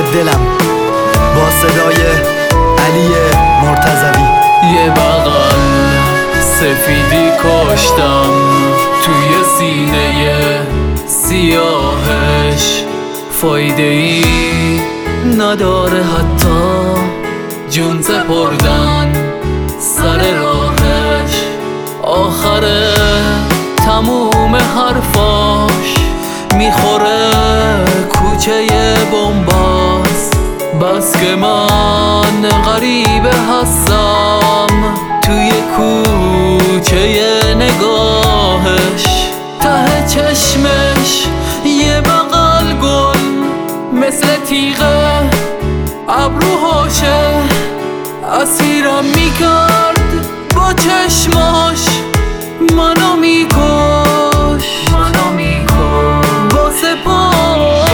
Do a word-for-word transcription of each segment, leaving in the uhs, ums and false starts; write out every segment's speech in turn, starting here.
دلم با صدای علی مرتضوی. یه بغل سفیدی کاشتم توی سینه سیاهش، فایده ای نداره حتی جون سپردن سر راهش. آخر تموم حرفاش میخوره کوچه بنباس، بس که من غریبه هستم توی کوچه نگاهش. ته چشمش یه بغل گل مثل تیغه ابروهاشه، اسیرم میکرد با چشماش، منو میکش منو میکش با سپاهش.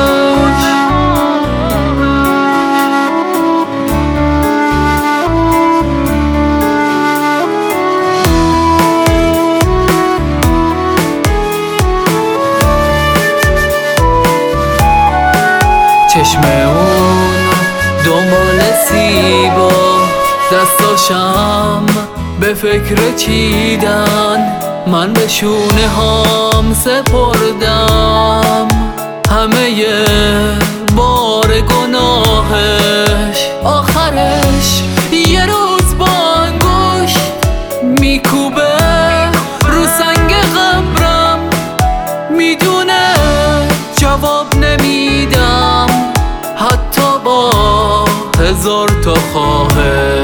چشم اون دنبال سیبا، دستاشم به فکر چیدن، من به شونه هام سپردم همه بار گناهش. آخرش یه روز با انگشت میکوبه رو سنگ قبرم، میدونه جواب نمیدم حتی با هزار تا خواهش.